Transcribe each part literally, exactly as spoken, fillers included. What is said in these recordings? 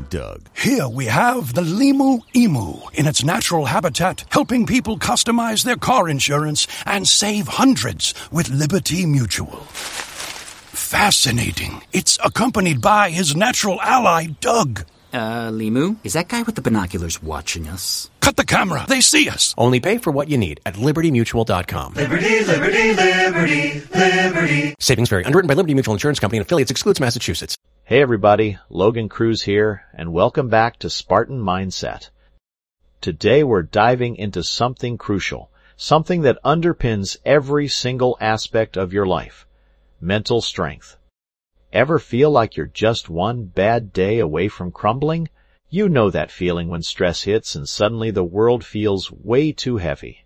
Doug. Here we have the Limu Emu in its natural habitat, helping people customize their car insurance and save hundreds with Liberty Mutual. Fascinating. It's accompanied by his natural ally, Doug. Uh, Limu, is that guy with the binoculars watching us? Cut the camera. They see us. Only pay for what you need at liberty mutual dot com. Liberty, liberty, liberty, liberty. Savings vary. Underwritten by Liberty Mutual Insurance Company and affiliates. Excludes Massachusetts. Hey everybody, Logan Cruz here, and welcome back to Spartan Mindset. Today we're diving into something crucial, something that underpins every single aspect of your life. Mental strength. Ever feel like you're just one bad day away from crumbling? You know that feeling when stress hits and suddenly the world feels way too heavy.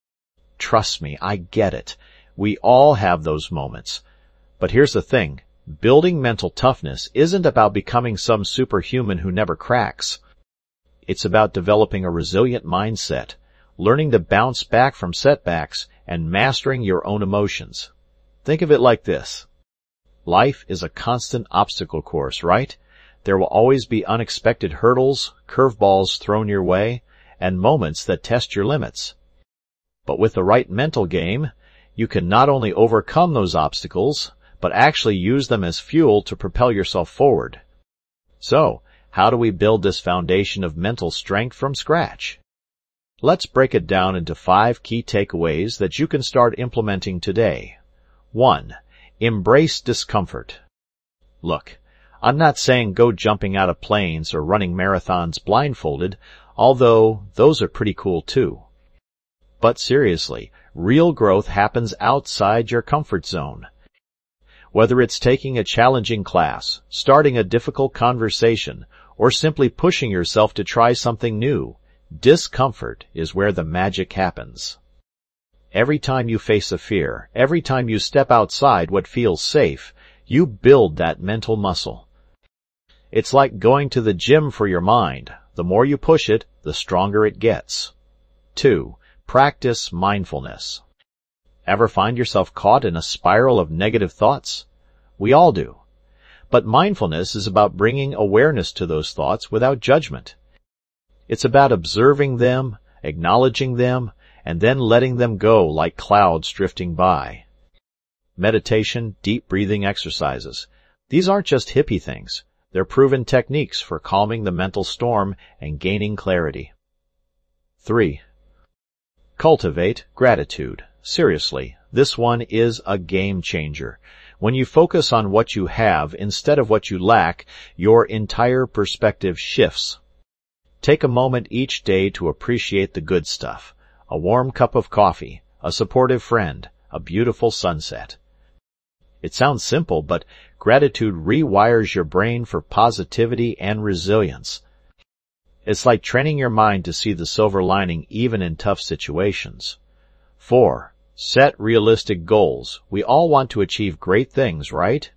Trust me, I get it. We all have those moments. But here's the thing. Building mental toughness isn't about becoming some superhuman who never cracks. It's about developing a resilient mindset, learning to bounce back from setbacks, and mastering your own emotions. Think of it like this. Life is a constant obstacle course, right? There will always be unexpected hurdles, curveballs thrown your way, and moments that test your limits. But with the right mental game, you can not only overcome those obstacles, but actually use them as fuel to propel yourself forward. So, how do we build this foundation of mental strength from scratch? Let's break it down into five key takeaways that you can start implementing today. One. Embrace discomfort. Look, I'm not saying go jumping out of planes or running marathons blindfolded, although those are pretty cool too. But seriously, real growth happens outside your comfort zone. Whether it's taking a challenging class, starting a difficult conversation, or simply pushing yourself to try something new, discomfort is where the magic happens. Every time you face a fear, every time you step outside what feels safe, you build that mental muscle. It's like going to the gym for your mind. The more you push it, the stronger it gets. Two, practice mindfulness. Ever find yourself caught in a spiral of negative thoughts? We all do. But mindfulness is about bringing awareness to those thoughts without judgment. It's about observing them, acknowledging them, and then letting them go like clouds drifting by. Meditation, deep breathing exercises. These aren't just hippie things. They're proven techniques for calming the mental storm and gaining clarity. Three. Cultivate gratitude. Seriously, this one is a game changer. When you focus on what you have instead of what you lack, your entire perspective shifts. Take a moment each day to appreciate the good stuff. A warm cup of coffee, a supportive friend, a beautiful sunset. It sounds simple, but gratitude rewires your brain for positivity and resilience. It's like training your mind to see the silver lining even in tough situations. Four. Set realistic goals. We all want to achieve great things, right?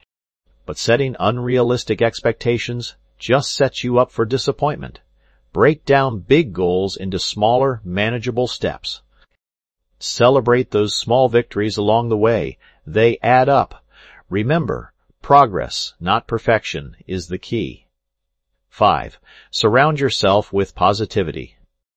But setting unrealistic expectations just sets you up for disappointment. Break down big goals into smaller, manageable steps. Celebrate those small victories along the way. They add up. Remember, progress, not perfection, is the key. Five. Surround yourself with positivity.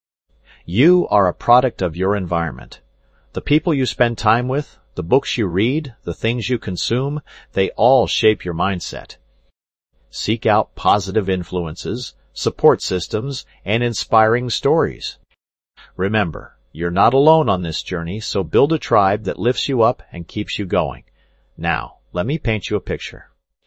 You are a product of your environment. The people you spend time with, the books you read, the things you consume, they all shape your mindset. Seek out positive influences, support systems, and inspiring stories. Remember, you're not alone on this journey, so build a tribe that lifts you up and keeps you going. Now, let me paint you a picture.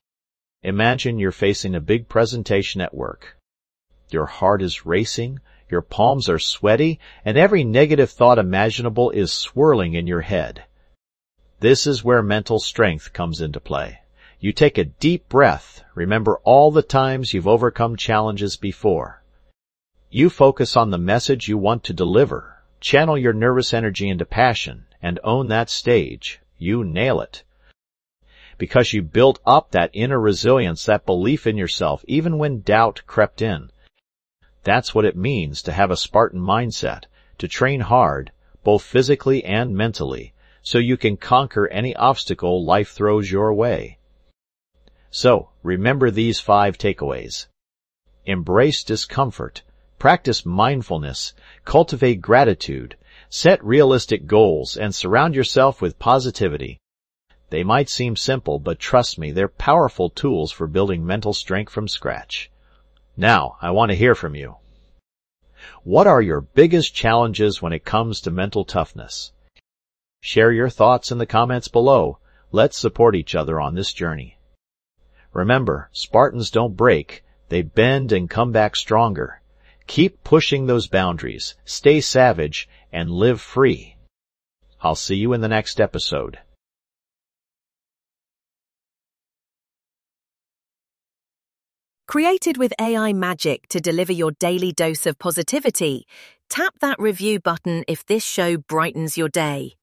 Imagine you're facing a big presentation at work. Your heart is racing, your palms are sweaty, and every negative thought imaginable is swirling in your head. This is where mental strength comes into play. You take a deep breath, remember all the times you've overcome challenges before. You focus on the message you want to deliver, channel your nervous energy into passion, and own that stage. You nail it. Because you built up that inner resilience, that belief in yourself, even when doubt crept in. That's what it means to have a Spartan mindset, to train hard, both physically and mentally, so you can conquer any obstacle life throws your way. So, remember these five takeaways. Embrace discomfort. Practice mindfulness. Cultivate gratitude. Set realistic goals and surround yourself with positivity. They might seem simple, but trust me, they're powerful tools for building mental strength from scratch. Now, I want to hear from you. What are your biggest challenges when it comes to mental toughness? Share your thoughts in the comments below. Let's support each other on this journey. Remember, Spartans don't break. They bend and come back stronger. Keep pushing those boundaries, stay savage, and live free. I'll see you in the next episode. Created with A I magic to deliver your daily dose of positivity, tap that review button if this show brightens your day.